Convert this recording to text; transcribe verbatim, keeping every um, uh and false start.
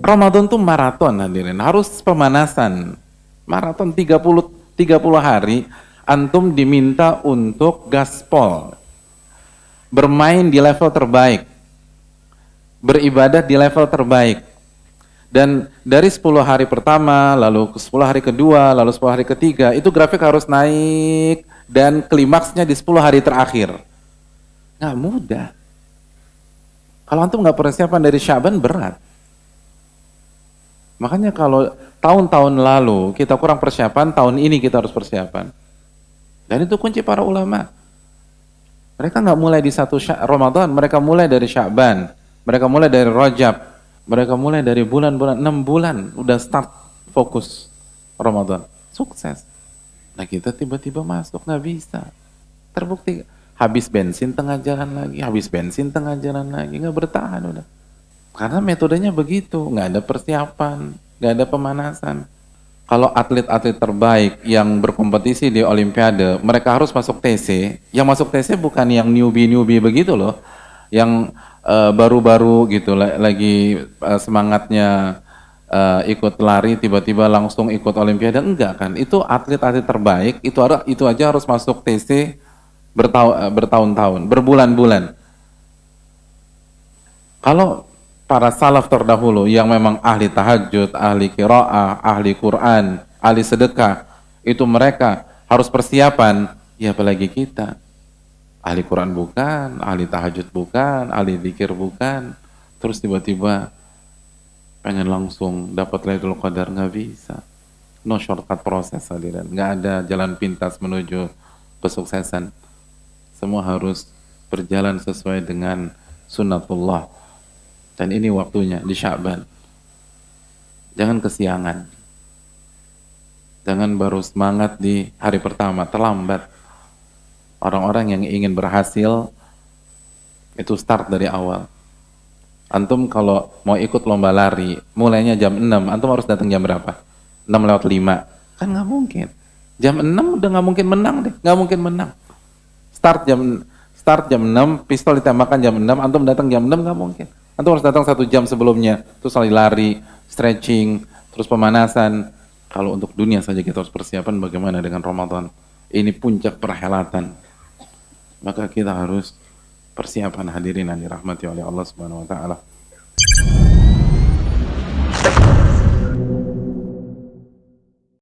Ramadan tuh maraton hadirin, harus pemanasan. Maraton tiga puluh tiga puluh hari, antum diminta untuk gaspol. Bermain di level terbaik. Beribadah di level terbaik. Dan dari sepuluh hari pertama, lalu ke sepuluh hari kedua, lalu sepuluh hari ketiga, itu grafik harus naik dan klimaksnya di sepuluh hari terakhir. Nggak mudah. Kalau antum nggak persiapan dari Syaban, berat. Makanya kalau tahun-tahun lalu kita kurang persiapan, tahun ini kita harus persiapan. Dan itu kunci para ulama. Mereka nggak mulai di satu Ramadan, mereka mulai dari Syaban, mereka mulai dari Rajab, mereka mulai dari bulan-bulan, enam bulan, udah start fokus Ramadan. Sukses. Nah kita tiba-tiba masuk, nggak bisa. Terbukti, habis bensin tengah jalan lagi, habis bensin tengah jalan lagi, nggak bertahan udah. Karena metodenya begitu, nggak ada persiapan, nggak ada pemanasan. Kalau atlet-atlet terbaik yang berkompetisi di Olimpiade, mereka harus masuk T C. Yang masuk T C bukan yang newbie-newbie begitu loh, yang uh, baru-baru gitu, lagi uh, semangatnya uh, ikut lari, tiba-tiba langsung ikut Olimpiade, enggak kan? Itu atlet-atlet terbaik, itu ada, itu aja harus masuk T C bertahun, bertahun-tahun, berbulan-bulan. Kalau para salaf terdahulu yang memang ahli tahajud, ahli qiraah, ahli Quran, ahli sedekah, itu mereka harus persiapan, ya apalagi kita. Ahli Quran bukan, ahli tahajud bukan, ahli zikir bukan, terus tiba-tiba pengen langsung dapat Lailatul Qadar, nggak bisa. No shortcut proses hadirin, nggak ada jalan pintas menuju kesuksesan. Semua harus berjalan sesuai dengan sunnatullah. Dan ini waktunya di Sya'ban. Jangan kesiangan. Jangan baru semangat di hari pertama, terlambat. Orang-orang yang ingin berhasil itu start dari awal. Antum kalau mau ikut lomba lari, mulainya jam enam, antum harus datang jam berapa? enam lewat lima. Kan nggak mungkin. Jam enam udah nggak mungkin menang deh, nggak mungkin menang. Start jam start jam enam, pistol ditembakkan jam enam, antum datang jam enam, nggak mungkin. Antum harus datang satu jam sebelumnya, terus lari, stretching, terus pemanasan. Kalau untuk dunia saja kita harus persiapan, bagaimana dengan Ramadan? Ini puncak perhelatan. Maka kita harus persiapan, hadirin yang dirahmati oleh Allah Subhanahu wa taala.